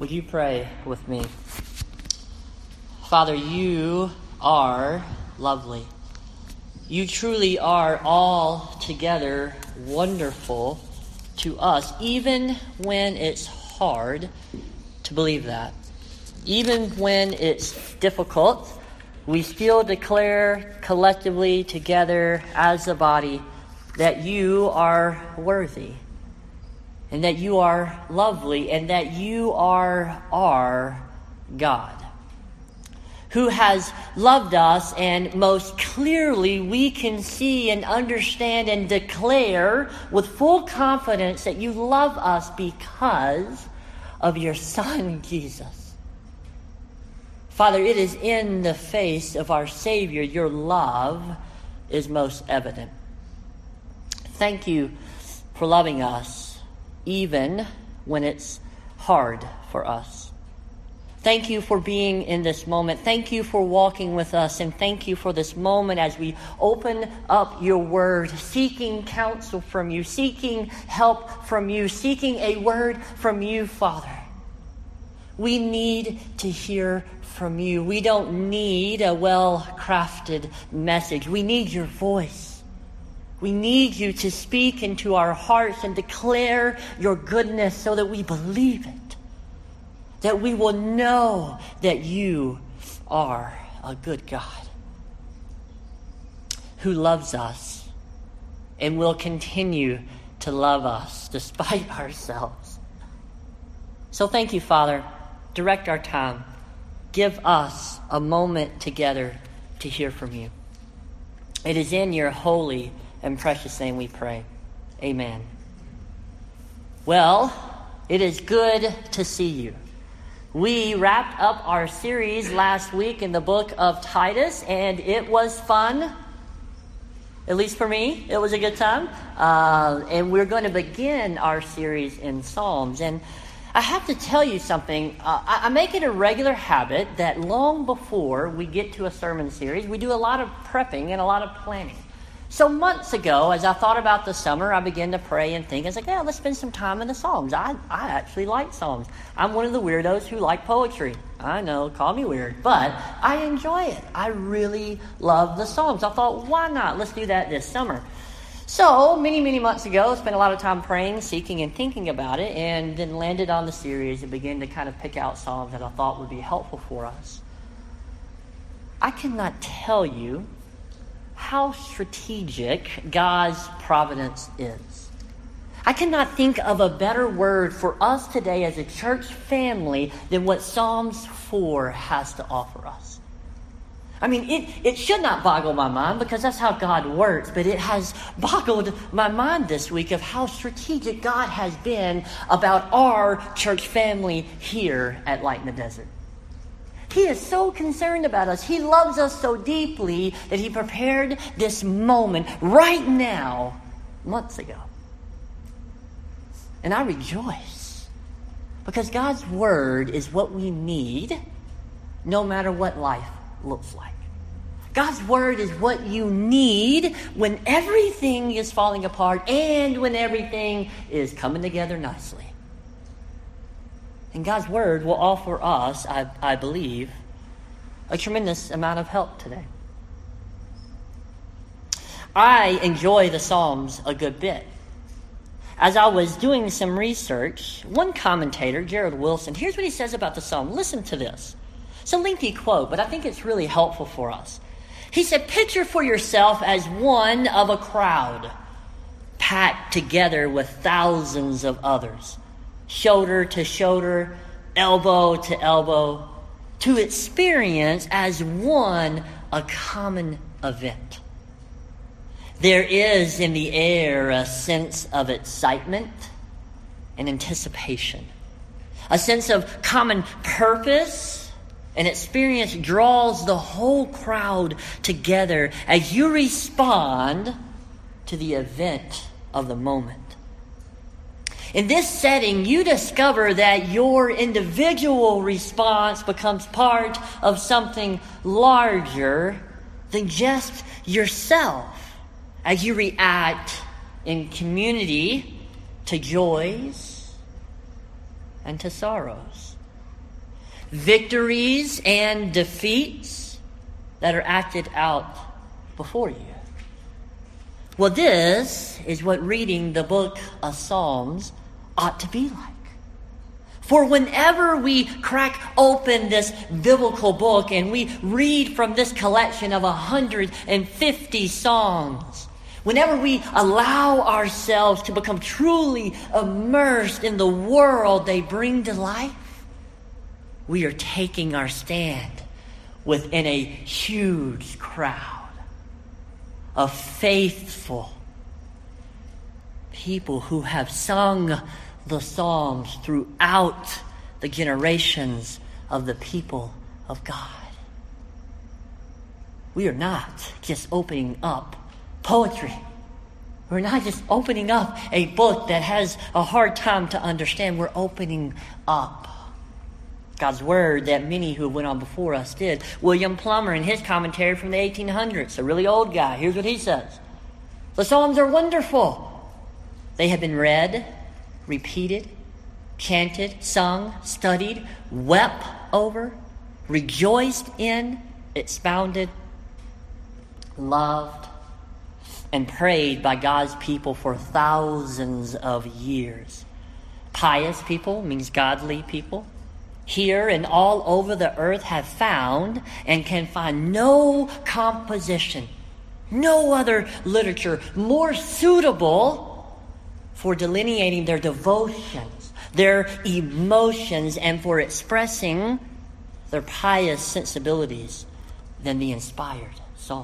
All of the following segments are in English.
Would you pray with me? Father, you are lovely. You truly are altogether wonderful to us, even when it's hard to believe that. Even when it's difficult, we still declare collectively together as a body that you are worthy, and that you are lovely, and that you are our God, who has loved us, and most clearly we can see and understand and declare with full confidence that you love us because of your Son, Jesus. Father, it is in the face of our Savior your love is most evident. Thank you for loving us, even when it's hard for us. Thank you for being in this moment. Thank you for walking with us. And thank you for this moment as we open up your word, seeking counsel from you, seeking help from you, seeking a word from you, Father. We need to hear from you. We don't need a well-crafted message. We need your voice. We need you to speak into our hearts and declare your goodness so that we believe it. That we will know that you are a good God who loves us and will continue to love us despite ourselves. So thank you, Father. Direct our time. Give us a moment together to hear from you. It is in your holy and precious name we pray. Amen. Well, it is good to see you. We wrapped up our series last week in the book of Titus, and it was fun. At least for me, it was a good time. And we're going to begin our series in Psalms. And I have to tell you something. I make it a regular habit that long before we get to a sermon series, we do a lot of prepping and a lot of planning. So months ago, as I thought about the summer, I began to pray and think. I was like, yeah, let's spend some time in the Psalms. I actually like Psalms. I'm one of the weirdos who like poetry. I know, call me weird, but I enjoy it. I really love the Psalms. I thought, why not? Let's do that this summer. So many months ago, I spent a lot of time praying, seeking, and thinking about it, and then landed on the series and began to kind of pick out Psalms that I thought would be helpful for us. I cannot tell you how strategic God's providence is. I cannot think of a better word for us today as a church family than what Psalms 4 has to offer us. I mean, it should not boggle my mind because that's how God works, but it has boggled my mind this week of how strategic God has been about our church family here at Light in the Desert. He is so concerned about us. He loves us so deeply that he prepared this moment right now, months ago. And I rejoice because God's word is what we need no matter what life looks like. God's word is what you need when everything is falling apart and when everything is coming together nicely. And God's word will offer us, I believe, a tremendous amount of help today. I enjoy the Psalms a good bit. As I was doing some research, one commentator, Gerald Wilson, here's what he says about the Psalm. Listen to this. It's a lengthy quote, but I think it's really helpful for us. He said, picture for yourself as one of a crowd packed together with thousands of others, shoulder to shoulder, elbow to elbow, to experience as one a common event. There is in the air a sense of excitement and anticipation, a sense of common purpose. An experience draws the whole crowd together as you respond to the event of the moment. In this setting, you discover that your individual response becomes part of something larger than just yourself as you react in community to joys and to sorrows. victories and defeats that are acted out before you. Well, this is what reading the book of Psalms ought to be like. For whenever we crack open this biblical book and we read from this collection of 150 songs, whenever we allow ourselves to become truly immersed in the world they bring to life, we are taking our stand within a huge crowd of faithful people who have sung the Psalms throughout the generations of the people of God. We are not just opening up poetry. We're not just opening up a book that has a hard time to understand. We're opening up God's Word that many who went on before us did. William Plummer, in his commentary from the 1800s, a really old guy, here's what he says. The Psalms are wonderful. They have been read, repeated, chanted, sung, studied, wept over, rejoiced in, expounded, loved, and prayed by God's people for thousands of years. Pious people means godly people. Here and all over the earth have found and can find no composition, no other literature more suitable for delineating their devotions, their emotions, and for expressing their pious sensibilities than the inspired Psalms.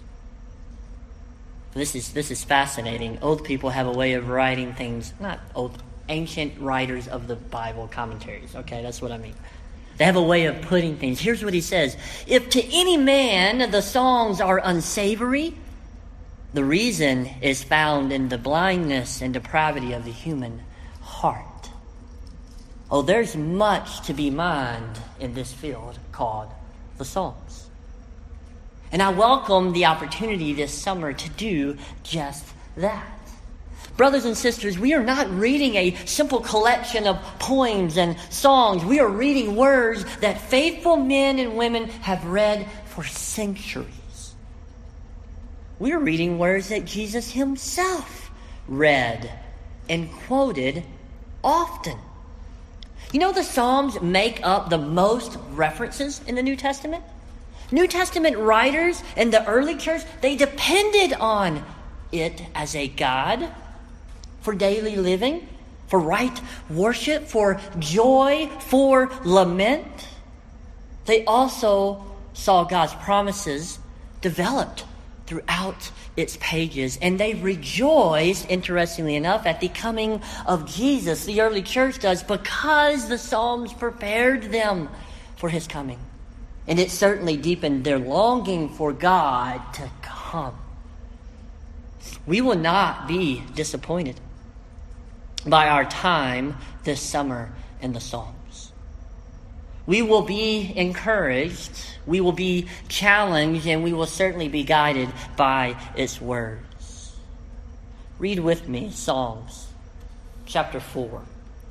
This is fascinating. Old people have a way of writing things, not old, ancient writers of the Bible commentaries. Okay, that's what I mean. They have a way of putting things. Here's what he says. If to any man the songs are unsavory, the reason is found in the blindness and depravity of the human heart. Oh, there's much to be mined in this field called the Psalms. And I welcome the opportunity this summer to do just that. Brothers and sisters, we are not reading a simple collection of poems and songs. We are reading words that faithful men and women have read for centuries. We are reading words that Jesus himself read and quoted often. You know, the Psalms make up the most references in the New Testament. New Testament writers in the early church, they depended on it as a guide for daily living, for right worship, for joy, for lament. They also saw God's promises developed throughout its pages, and they rejoiced, interestingly enough, at the coming of Jesus. The early church does, because the Psalms prepared them for his coming. And it certainly deepened their longing for God to come. We will not be disappointed by our time this summer in the Psalms. We will be encouraged, we will be challenged, and we will certainly be guided by its words. Read with me Psalms chapter 4.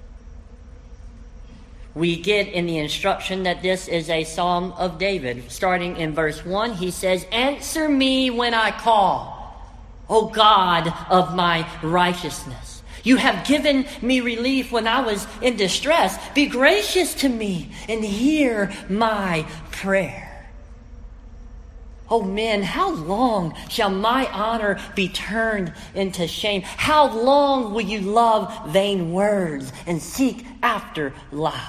We get in the instruction that this is a Psalm of David. Starting in verse 1, he says, "Answer me when I call, O God of my righteousness. You have given me relief when I was in distress. Be gracious to me and hear my prayer. Oh men, how long shall my honor be turned into shame? How long will you love vain words and seek after lies?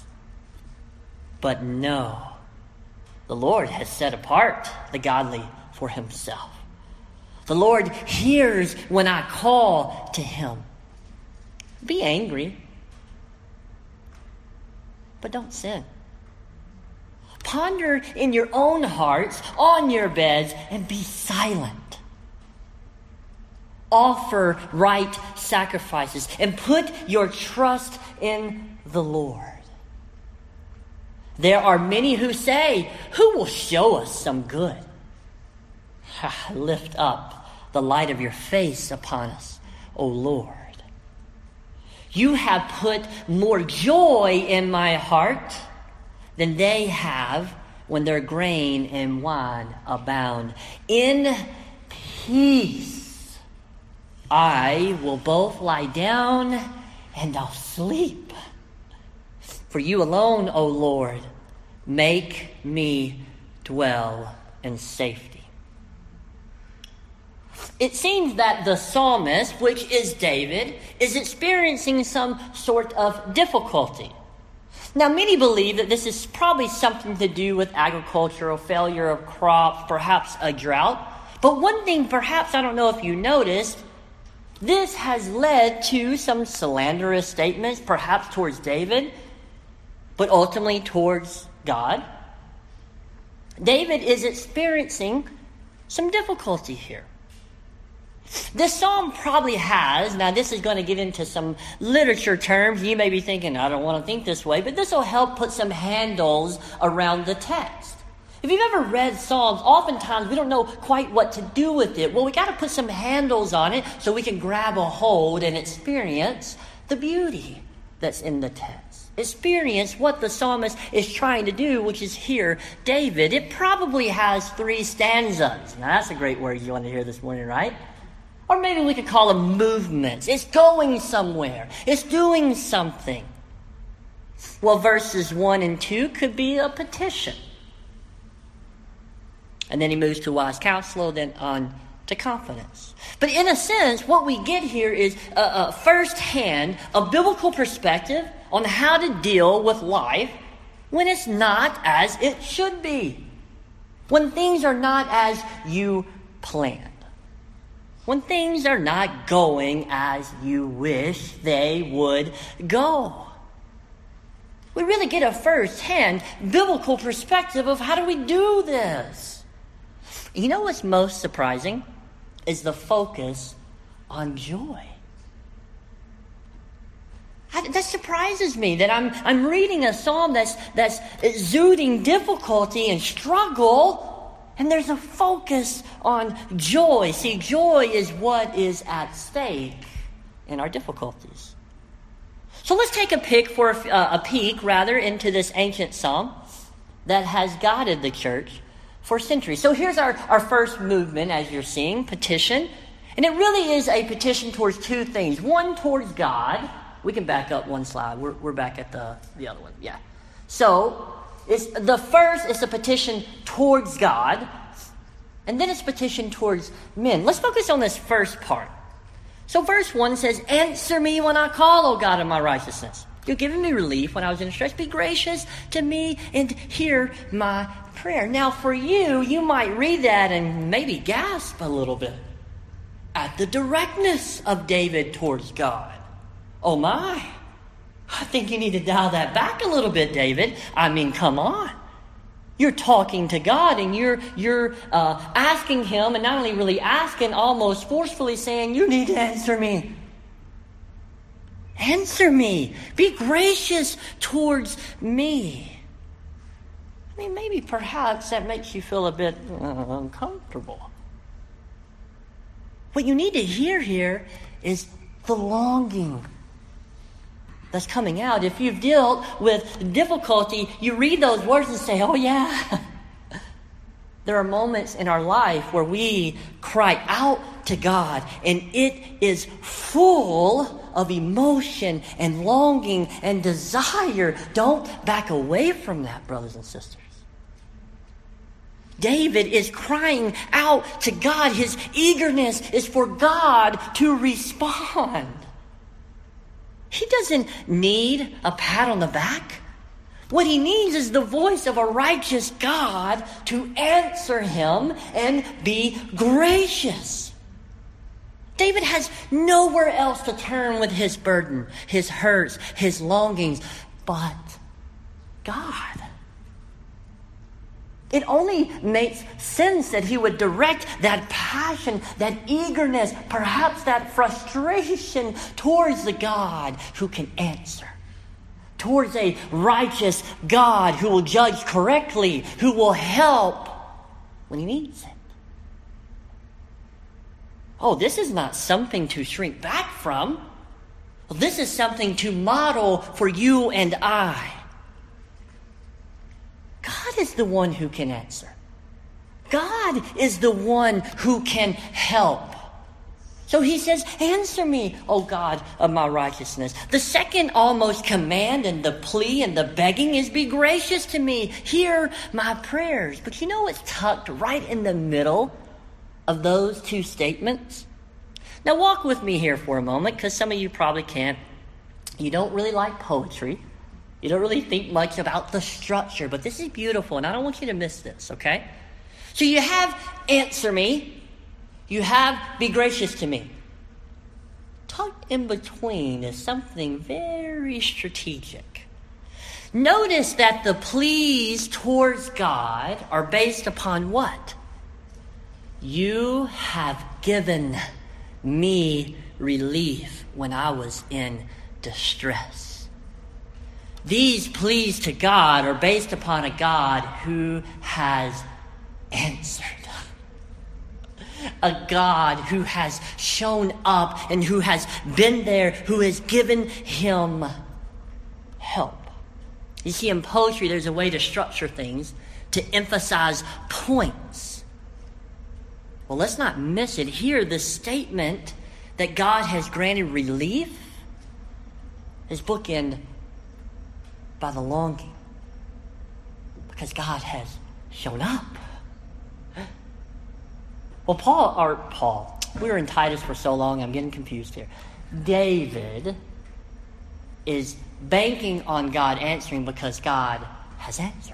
But no, the Lord has set apart the godly for himself. The Lord hears when I call to him. Be angry, but don't sin. Ponder in your own hearts, on your beds, and be silent. Offer right sacrifices and put your trust in the Lord. There are many who say, who will show us some good? Lift up the light of your face upon us, O Lord. You have put more joy in my heart than they have when their grain and wine abound. In peace I will both lie down and I'll sleep. For you alone, O Lord, make me dwell in safety. It seems that the psalmist, which is David, is experiencing some sort of difficulty. Now, many believe that this is probably something to do with agricultural failure of crops, perhaps a drought. But one thing, perhaps, I don't know if you noticed, this has led to some slanderous statements, perhaps towards David, but ultimately towards God. David is experiencing some difficulty here. This psalm probably has, now this is going to get into some literature terms. You may be thinking, I don't want to think this way, but this will help put some handles around the text. If you've ever read Psalms, oftentimes we don't know quite what to do with it. Well, we got to put some handles on it so we can grab a hold and experience the beauty that's in the text. Experience what the psalmist is trying to do, which is hear David. It probably has 3 stanzas. Now, that's a great word you want to hear this morning, right? Or maybe we could call them movements. It's going somewhere. It's doing something. Well, verses 1 and 2 could be a petition. And then he moves to wise counsel, then on to confidence. But in a sense, what we get here is firsthand a biblical perspective on how to deal with life when it's not as it should be. When things are not as you planned. When things are not going as you wish they would go. We really get a first-hand biblical perspective of how do we do this. You know what's most surprising? Is the focus on joy. That surprises me that I'm reading a psalm that's exuding difficulty and struggle, and there's a focus on joy. See, joy is what is at stake in our difficulties. So let's take a peek into this ancient psalm that has guided the church for centuries. So here's our first movement, as you're seeing, petition. And it really is a petition towards 2 things. One, towards God. We can back up one slide. We're back at the other one. Yeah. So the first is a petition towards God. And then it's a petition towards men. Let's focus on this first part. So verse 1 says, answer me when I call, O God of my righteousness. You've given me relief when I was in distress. Be gracious to me and hear my prayer. Now for you might read that and maybe gasp a little bit at the directness of David towards God. Oh my, I think you need to dial that back a little bit, David. I mean, come on. You're talking to God and you're asking him, and not only really asking, almost forcefully saying, you need to answer me. Answer me. Be gracious towards me. I mean, maybe perhaps that makes you feel a bit uncomfortable. What you need to hear here is the longing that's coming out. If you've dealt with difficulty, you read those words and say, oh yeah. There are moments in our life where we cry out to God, and it is full of emotion and longing and desire. Don't back away from that, brothers and sisters. David is crying out to God. His eagerness is for God to respond. He doesn't need a pat on the back. What he needs is the voice of a righteous God to answer him and be gracious. David has nowhere else to turn with his burden, his hurts, his longings, but God. It only makes sense that he would direct that passion, that eagerness, perhaps that frustration towards the God who can answer. Towards a righteous God who will judge correctly, who will help when he needs it. Oh, this is not something to shrink back from. This is something to model for you and I. is the one who can answer. God is the one who can help. So he says, answer me, O God of my righteousness. The second almost command and the plea and the begging is be gracious to me. Hear my prayers. But you know what's tucked right in the middle of those two statements? Now walk with me here for a moment, because some of you probably can't. You don't really like poetry. You don't really think much about the structure, but this is beautiful, and I don't want you to miss this, okay? So you have answer me. You have be gracious to me. Tucked in between is something very strategic. Notice that the pleas towards God are based upon what? You have given me relief when I was in distress. These pleas to God are based upon a God who has answered. A God who has shown up and who has been there, who has given him help. You see, in poetry, there's a way to structure things to emphasize points. Well, let's not miss it here. The statement that God has granted relief is bookended by the longing, because God has shown up. Well, Paul, we were in Titus for so long, I'm getting confused here. David is banking on God answering because God has answered.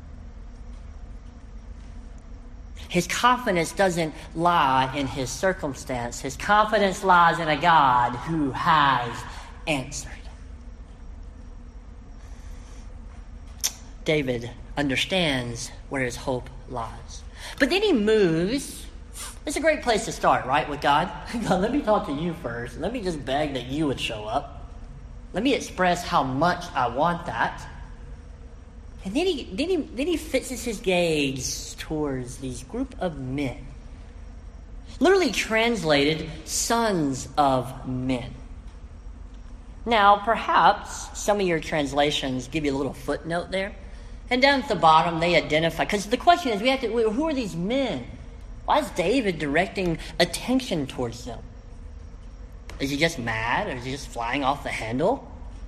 His confidence doesn't lie in his circumstance. His confidence lies in a God who has answered. David understands where his hope lies. But then he moves. It's a great place to start, right, with God? God, let me talk to you first. Let me just beg that you would show up. Let me express how much I want that. And then he fixes his gaze towards these group of men. Literally translated, sons of men. Now, perhaps some of your translations give you a little footnote there. And down at the bottom, they identify. Because the question is, who are these men? Why is David directing attention towards them? Is he just mad? Or is he just flying off the handle?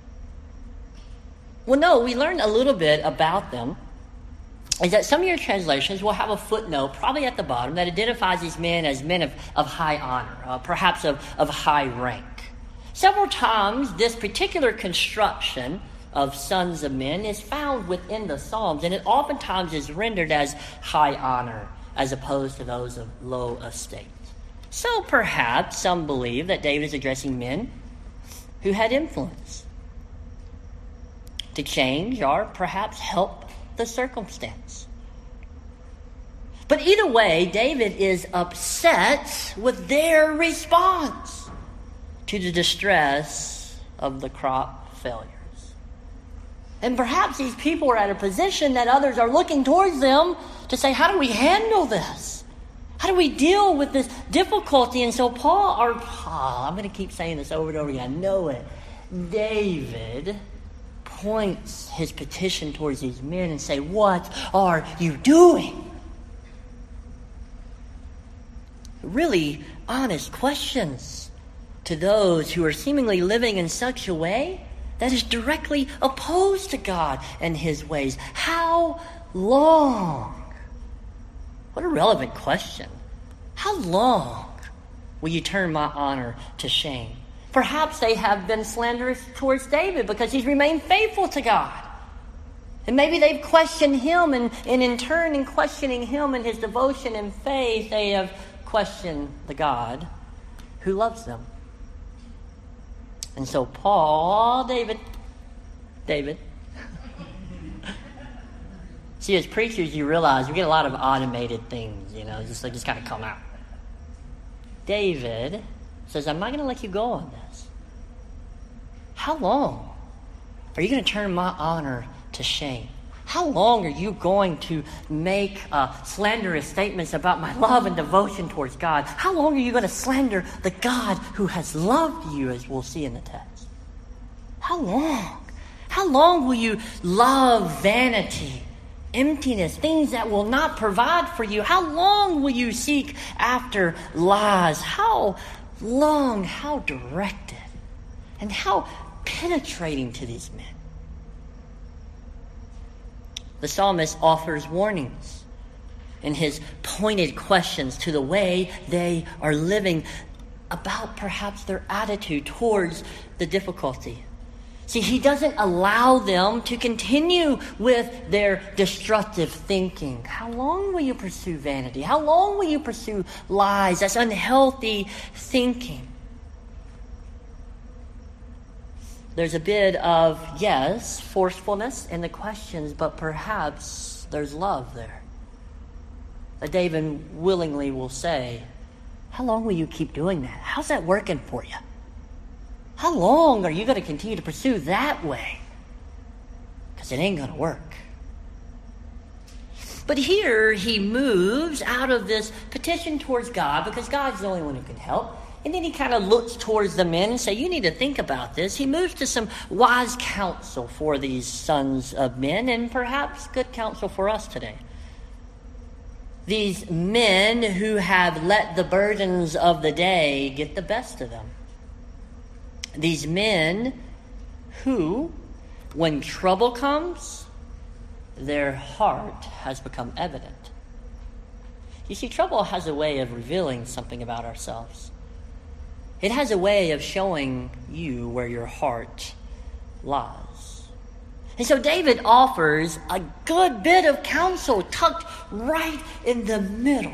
Well, no, we learned a little bit about them. Is that some of your translations will have a footnote, probably at the bottom, that identifies these men as men of high honor, perhaps of high rank. Several times, this particular construction of sons of men is found within the Psalms, and it oftentimes is rendered as high honor, as opposed to those of low estate. So perhaps some believe that David is addressing men who had influence to change or perhaps help the circumstance. But either way, David is upset with their response to the distress of the crop failures. And perhaps these people are at a position that others are looking towards them to say, how do we handle this? How do we deal with this difficulty? And so Paul, I'm going to keep saying this over and over again, I know it. David points his petition towards these men and say, what are you doing? Really honest questions to those who are seemingly living in such a way that is directly opposed to God and his ways. How long? What a relevant question. How long will you turn my honor to shame? Perhaps they have been slanderous towards David because he's remained faithful to God. And maybe they've questioned him, and in turn, in questioning him and his devotion and faith, they have questioned the God who loves them. And so David. See, as preachers, you realize we get a lot of automated things, just kind of come out. David says, I'm not going to let you go on this. How long are you going to turn my honor to shame? How long are you going to make slanderous statements about my love and devotion towards God? How long are you going to slander the God who has loved you, as we'll see in the text? How long? How long will you love vanity emptiness, things that will not provide for you? How long will you seek after lies? How long, how directed, and how penetrating to these men? The psalmist offers warnings in his pointed questions to the way they are living about perhaps their attitude towards the difficulty. See, he doesn't allow them to continue with their destructive thinking. How long will you pursue vanity? How long will you pursue lies? That's unhealthy thinking. There's a bit of, yes, forcefulness in the questions, but perhaps there's love there. That David willingly will say, how long will you keep doing that? How's that working for you? How long are you going to continue to pursue that way? Because it ain't going to work. But here he moves out of this petition towards God, because God's the only one who can help. And then he kind of looks towards the men and say, you need to think about this. He moves to some wise counsel for these sons of men, and perhaps good counsel for us today. These men who have let the burdens of the day get the best of them. These men who, when trouble comes, their heart has become evident. You see, trouble has a way of revealing something about ourselves. It has a way of showing you where your heart lies. And so David offers a good bit of counsel tucked right in the middle.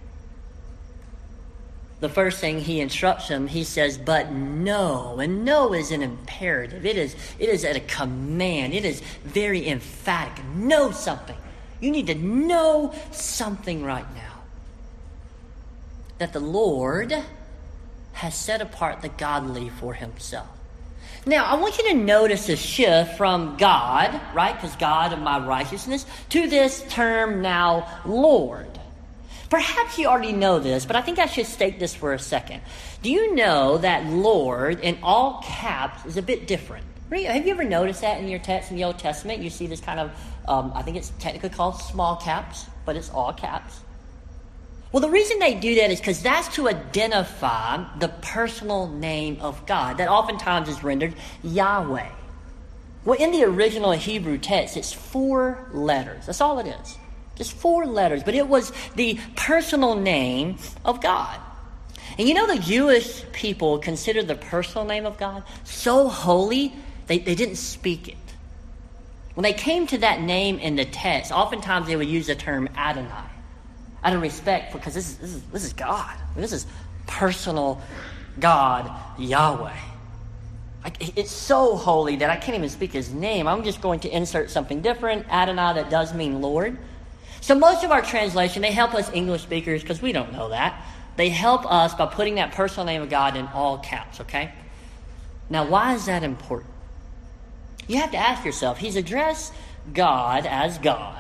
The first thing he instructs them, he says, but know. And know is an imperative. It is a command. It is very emphatic. Know something. You need to know something right now. That the Lord has set apart the godly for himself. Now, I want you to notice a shift from God, right, because God of my righteousness, to this term now, Lord. Perhaps you already know this, but I think I should state this for a second. Do you know that Lord, in all caps, is a bit different? Have you ever noticed that in your text in the Old Testament? You see this kind of, I think it's technically called small caps, but it's all caps. Well, the reason they do that is because that's to identify the personal name of God that oftentimes is rendered Yahweh. Well, in the original Hebrew text, it's 4 letters. That's all it is. Just 4 letters. But it was the personal name of God. And you know, the Jewish people considered the personal name of God so holy, they didn't speak it. When they came to that name in the text, oftentimes they would use the term Adonai. Out of respect, because this is God. This is personal God, Yahweh. It's so holy that I can't even speak his name. I'm just going to insert something different, Adonai, that does mean Lord. So most of our translation, they help us English speakers, because we don't know that. They help us by putting that personal name of God in all caps, okay? Now, why is that important? You have to ask yourself, he's addressed God as God.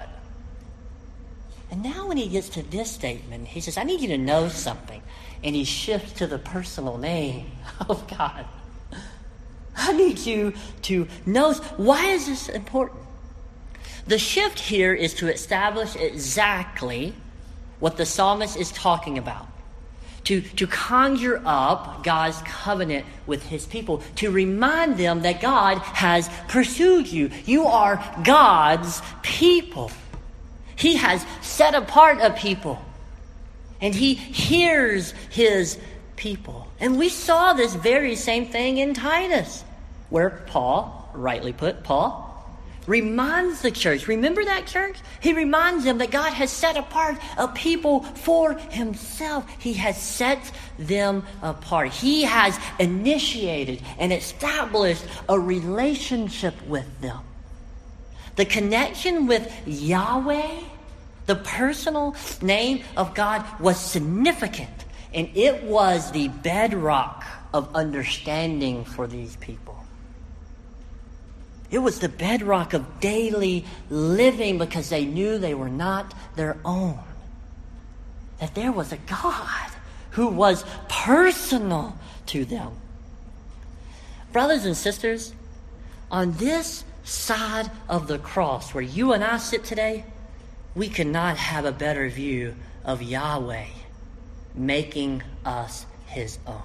And now when he gets to this statement, he says, I need you to know something. And he shifts to the personal name of God. I need you to know. Why is this important? The shift here is to establish exactly what the psalmist is talking about. To conjure up God's covenant with his people. To remind them that God has pursued you. You are God's people. He has set apart a people, and he hears his people. And we saw this very same thing in Titus, where Paul, rightly put, Paul, reminds the church. Remember that church? He reminds them that God has set apart a people for himself. He has set them apart. He has initiated and established a relationship with them. The connection with Yahweh, the personal name of God, was significant. And it was the bedrock of understanding for these people. It was the bedrock of daily living, because they knew they were not their own. That there was a God who was personal to them. Brothers and sisters, on this side of the cross where you and I sit today, we could not have a better view of Yahweh making us his own.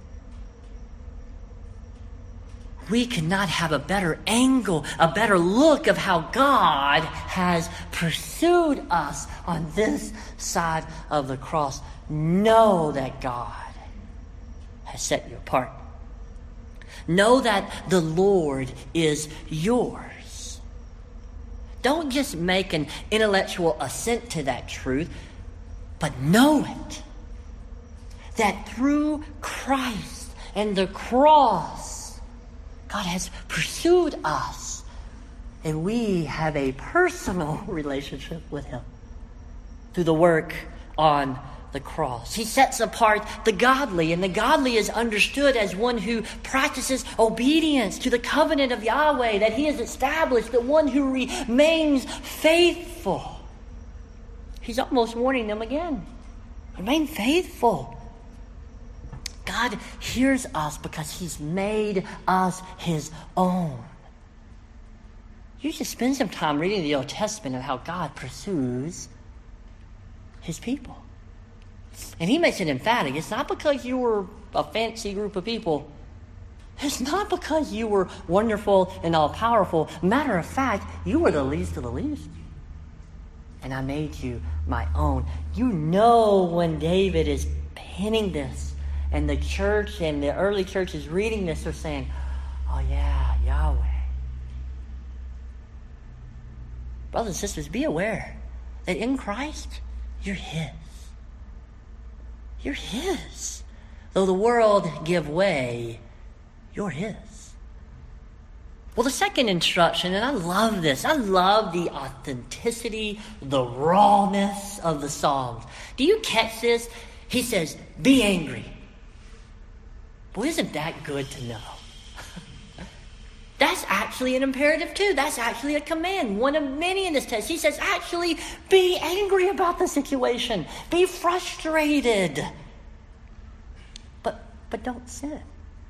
We cannot have a better angle, a better look of how God has pursued us on this side of the cross. Know that God has set you apart. Know that the Lord is yours. Don't just make an intellectual assent to that truth, but know it. That through Christ and the cross, God has pursued us, and we have a personal relationship with him through the work on the cross. He sets apart the godly, and the godly is understood as one who practices obedience to the covenant of Yahweh that he has established, the one who remains faithful. He's almost warning them again. Remain faithful. God hears us because he's made us his own. You should spend some time reading the Old Testament of how God pursues his people. And he makes it emphatic. It's not because you were a fancy group of people. It's not because you were wonderful and all-powerful. Matter of fact, you were the least of the least. And I made you my own. You know when David is penning this, and the church and the early church is reading this, they're saying, oh yeah, Yahweh. Brothers and sisters, be aware that in Christ, you're his. You're his. Though the world give way, you're his. Well, the second instruction, and I love this. I love the authenticity, the rawness of the Psalms. Do you catch this? He says, be angry. Boy, isn't that good to know? That's actually an imperative too. That's actually a command. One of many in this text. He says, actually, be angry about the situation. Be frustrated. But don't sin.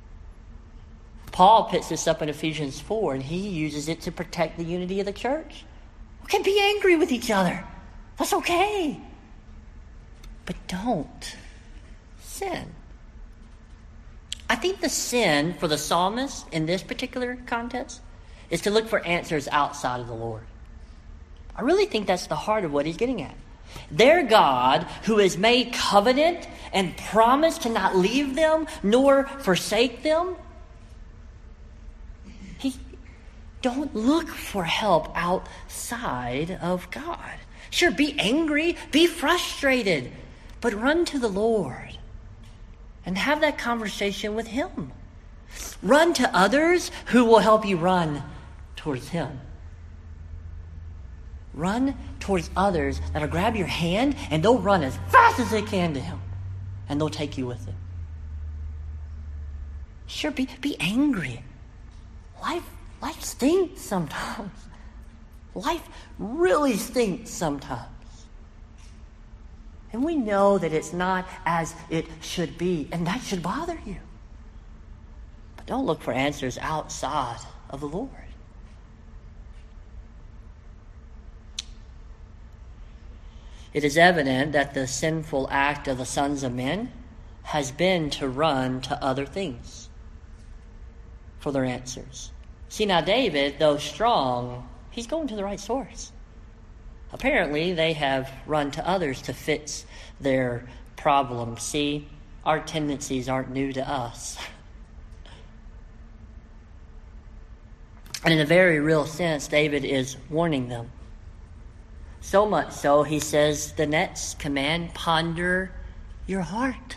Paul picks this up in Ephesians 4, and he uses it to protect the unity of the church. Okay, be angry with each other. That's okay. But don't sin. I think the sin for the psalmist in this particular context is to look for answers outside of the Lord. I really think that's the heart of what he's getting at. Their God, who has made covenant and promised to not leave them nor forsake them, don't look for help outside of God. Sure, be angry, be frustrated, but run to the Lord and have that conversation with him. Run to others who will help you run towards him. Run towards others that'll grab your hand and they'll run as fast as they can to him. And they'll take you with them. Sure, be angry. Life stinks sometimes. Life really stinks sometimes. And we know that it's not as it should be, and that should bother you. But don't look for answers outside of the Lord. It is evident that the sinful act of the sons of men has been to run to other things for their answers. See, now David, though strong, he's going to the right source. Apparently, they have run to others to fix their problems. See, our tendencies aren't new to us. And in a very real sense, David is warning them. So much so, he says the next command, ponder your heart.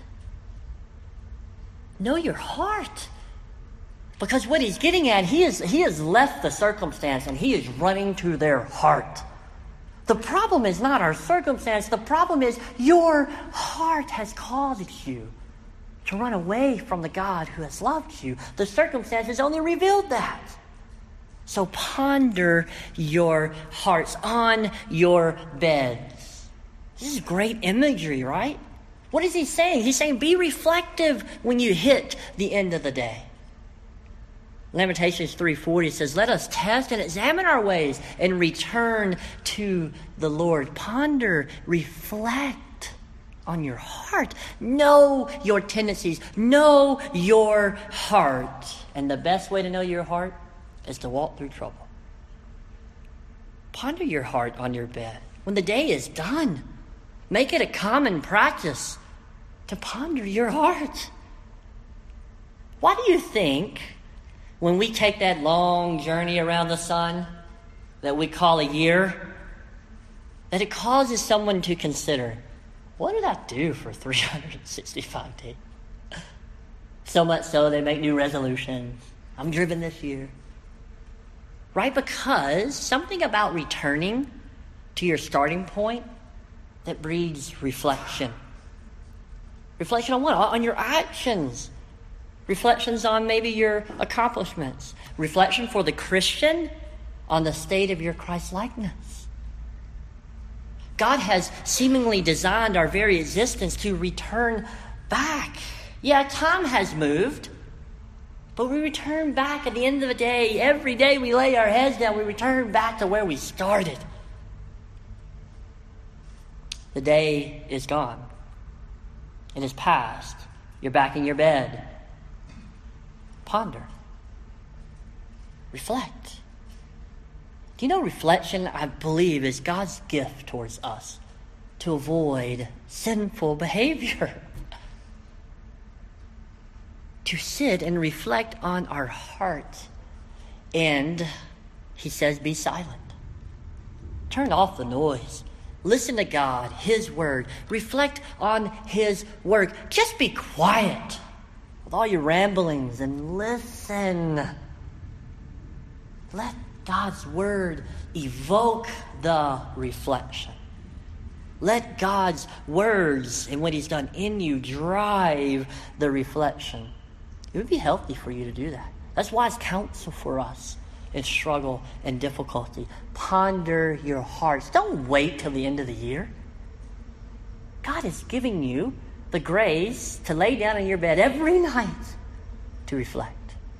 Know your heart. Because what he's getting at, he has left the circumstance and he is running to their heart. The problem is not our circumstance. The problem is your heart has caused you to run away from the God who has loved you. The circumstances only revealed that. So ponder your hearts on your beds. This is great imagery, right? What is he saying? He's saying be reflective when you hit the end of the day. Lamentations 3:40 says, let us test and examine our ways and return to the Lord. Ponder, reflect on your heart. Know your tendencies. Know your heart. And the best way to know your heart is to walk through trouble. Ponder your heart on your bed. When the day is done, make it a common practice to ponder your heart. Why do you think when we take that long journey around the sun that we call a year, that it causes someone to consider, what did I do for 365 days? So much so they make new resolutions. I'm driven this year. Right? Because something about returning to your starting point that breeds reflection. Reflection on what? On your actions. Reflections on maybe your accomplishments. Reflection for the Christian on the state of your Christ-likeness. God has seemingly designed our very existence to return back. Yeah, time has moved, but we return back at the end of the day. Every day we lay our heads down, we return back to where we started. The day is gone. It is past. You're back in your bed. Ponder. Reflect. Do you know reflection, I believe, is God's gift towards us to avoid sinful behavior? To sit and reflect on our heart. And he says, be silent. Turn off the noise. Listen to God, his word. Reflect on his work. Just be quiet with all your ramblings and listen. Let God's word evoke the reflection. Let God's words and what he's done in you drive the reflection. It would be healthy for you to do that. That's wise counsel for us in struggle and difficulty. Ponder your hearts. Don't wait till the end of the year. God is giving you the grace to lay down in your bed every night to reflect.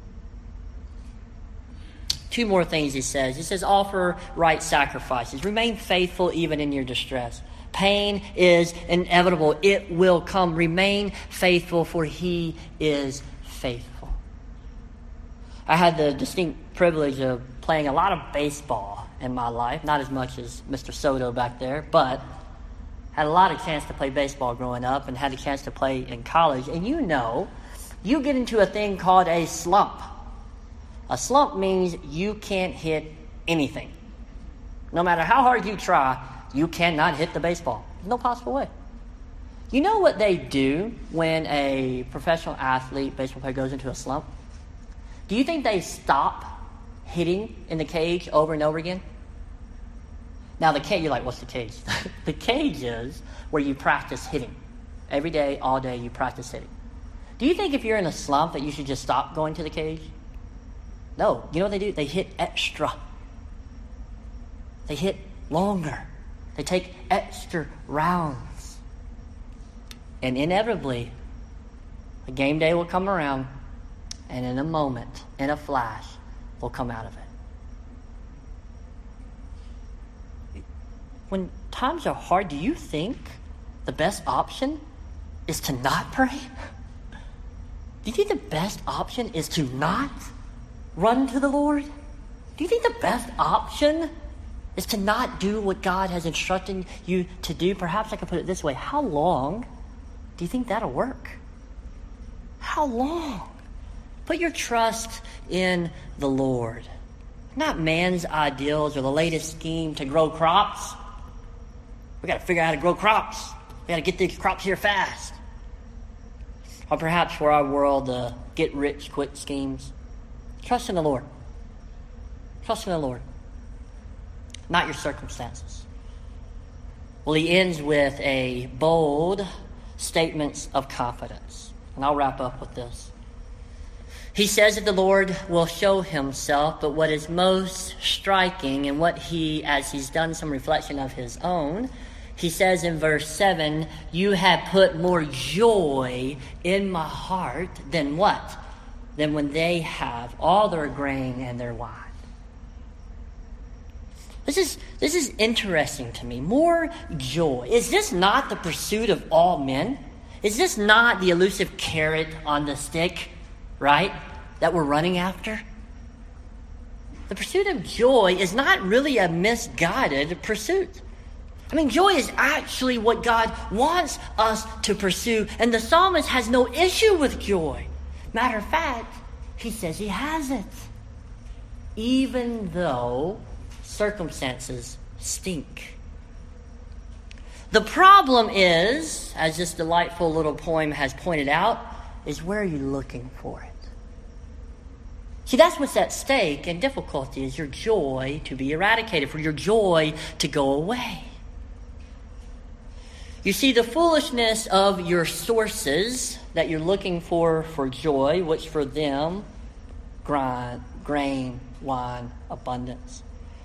Two more things he says. He says, offer right sacrifices. Remain faithful even in your distress. Pain is inevitable. It will come. Remain faithful, for he is faithful. I had the distinct privilege of playing a lot of baseball in my life. Not as much as Mr. Soto back there, but had a lot of chance to play baseball growing up and had a chance to play in college. And you know, you get into a thing called a slump. A slump means you can't hit anything. No matter how hard you try, you cannot hit the baseball. There's no possible way. You know what they do when a professional athlete, baseball player, goes into a slump? Do you think they stop hitting in the cage over and over again? Now the cage, you're like, what's the cage? The cage is where you practice hitting. Every day, all day, you practice hitting. Do you think if you're in a slump that you should just stop going to the cage? No. You know what they do? They hit extra. They hit longer. They take extra rounds. And inevitably, a game day will come around, and in a moment, in a flash, they'll come out of it. When times are hard, do you think the best option is to not pray? Do you think the best option is to not run to the Lord? Do you think the best option is to not do what God has instructed you to do? Perhaps I could put it this way. How long do you think that'll work? How long? Put your trust in the Lord. Not man's ideals or the latest scheme to grow crops. We got to figure out how to grow crops. We got to get these crops here fast. Or perhaps for our world, the get-rich-quick schemes. Trust in the Lord. Trust in the Lord. Not your circumstances. Well, he ends with a bold statements of confidence. And I'll wrap up with this. He says that the Lord will show himself, but what is most striking and what he, as he's done some reflection of his own, he says in verse 7, you have put more joy in my heart than what? than when they have all their grain and their wine. This is interesting to me. More joy. Is this not the pursuit of all men? Is this not the elusive carrot on the stick, right, that we're running after? The pursuit of joy is not really a misguided pursuit. I mean, joy is actually what God wants us to pursue, and the psalmist has no issue with joy. Matter of fact, he says he has it, even though circumstances stink. The problem is, as this delightful little poem has pointed out, is where are you looking for it? See, that's what's at stake, and difficulty is your joy to be eradicated, for your joy to go away. You see, the foolishness of your sources that you're looking for joy, which for them, grain, wine, abundance.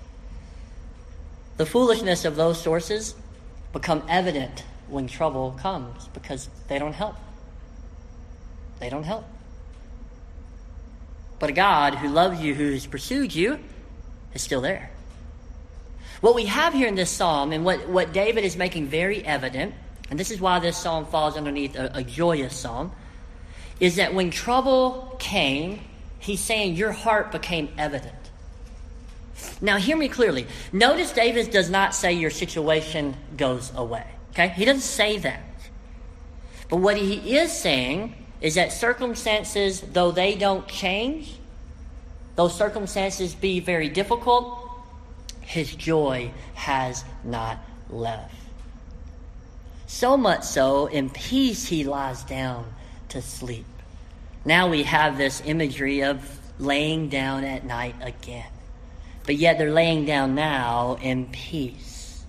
The foolishness of those sources become evident when trouble comes because they don't help. They don't help. But a God who loves you, who has pursued you, is still there. What we have here in this psalm, and what David is making very evident, and this is why this psalm falls underneath a joyous psalm, is that when trouble came, he's saying your heart became evident. Now, hear me clearly. Notice David does not say your situation goes away. Okay? He doesn't say that. But what he is saying is that circumstances, though they don't change, those circumstances be very difficult, his joy has not left. So much so, in peace he lies down to sleep. Now we have this imagery of laying down at night again. But yet they're laying down now in peace.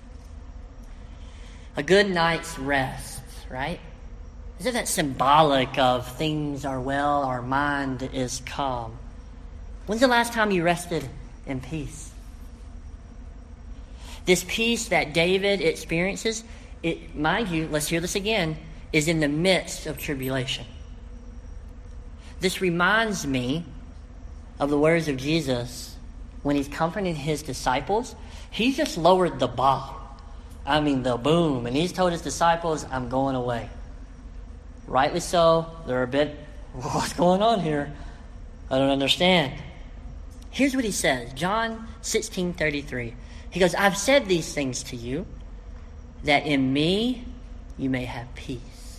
A good night's rest, right? Isn't that symbolic of things are well, our mind is calm? When's the last time you rested in peace? This peace that David experiences, mind you, let's hear this again, is in the midst of tribulation. This reminds me of the words of Jesus when he's comforting his disciples. He just lowered the bomb. I mean, the boom. And he's told his disciples, I'm going away. Rightly so. They're a bit, what's going on here? I don't understand. Here's what he says. John 16:33. He goes, I've said these things to you, that in me you may have peace.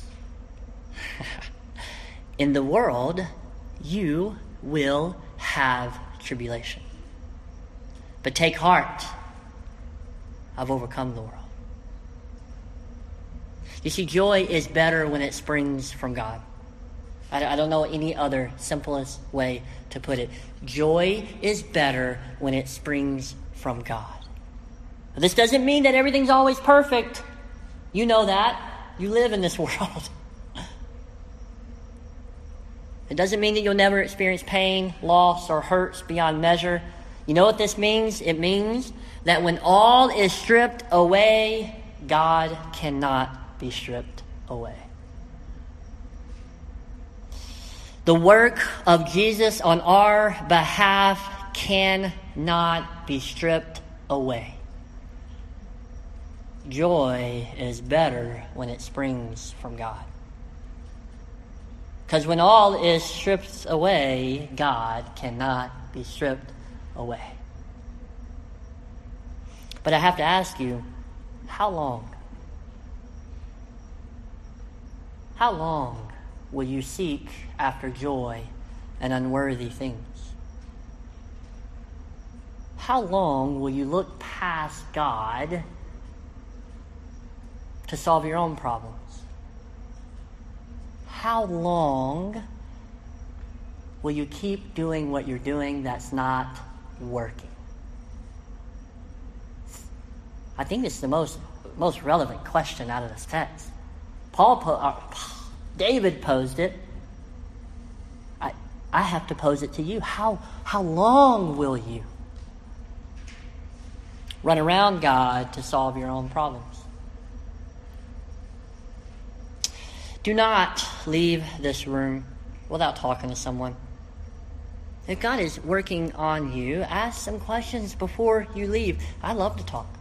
In the world, you will have tribulation. But take heart, I've overcome the world. You see, joy is better when it springs from God. I don't know any other simplest way to put it. Joy is better when it springs from God. This doesn't mean that everything's always perfect. You know that. You live in this world. It doesn't mean that you'll never experience pain, loss, or hurts beyond measure. You know what this means? It means that when all is stripped away, God cannot be stripped away. The work of Jesus on our behalf cannot be stripped away. Joy is better when it springs from God. Because when all is stripped away, God cannot be stripped away. But I have to ask you, how long? How long will you seek after joy and unworthy things? How long will you look past God to solve your own problems? How long will you keep doing what you're doing that's not working? I think it's the most relevant question out of this text. David posed it. I have to pose it to you. How long will you run around God to solve your own problems? Do not leave this room without talking to someone. If God is working on you, ask some questions before you leave. I love to talk.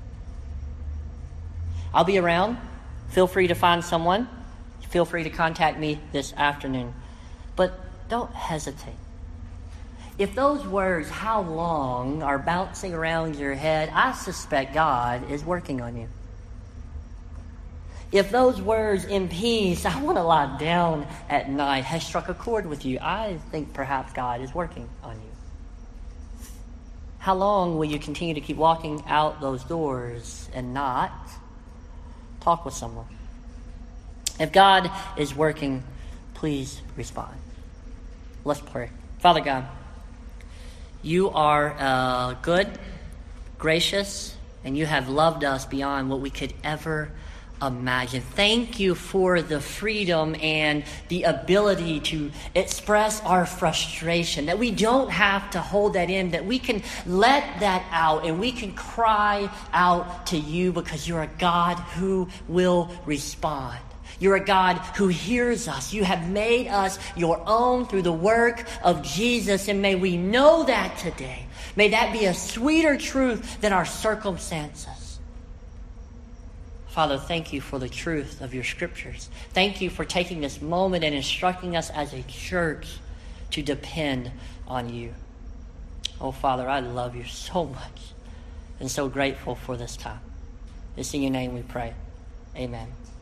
I'll be around. Feel free to find someone. Feel free to contact me this afternoon. But don't hesitate. If those words, how long, are bouncing around your head, I suspect God is working on you. If those words, in peace, I want to lie down at night, has struck a chord with you, I think perhaps God is working on you. How long will you continue to keep walking out those doors and not talk with someone? If God is working, please respond. Let's pray. Father God, you are good, gracious, and you have loved us beyond what we could ever imagine. Thank you for the freedom and the ability to express our frustration, that we don't have to hold that in, that we can let that out and we can cry out to you because you're a God who will respond. You're a God who hears us. You have made us your own through the work of Jesus, and may we know that today. May that be a sweeter truth than our circumstances. Father, thank you for the truth of your scriptures. Thank you for taking this moment and instructing us as a church to depend on you. Oh, Father, I love you so much and so grateful for this time. It's in your name we pray. Amen.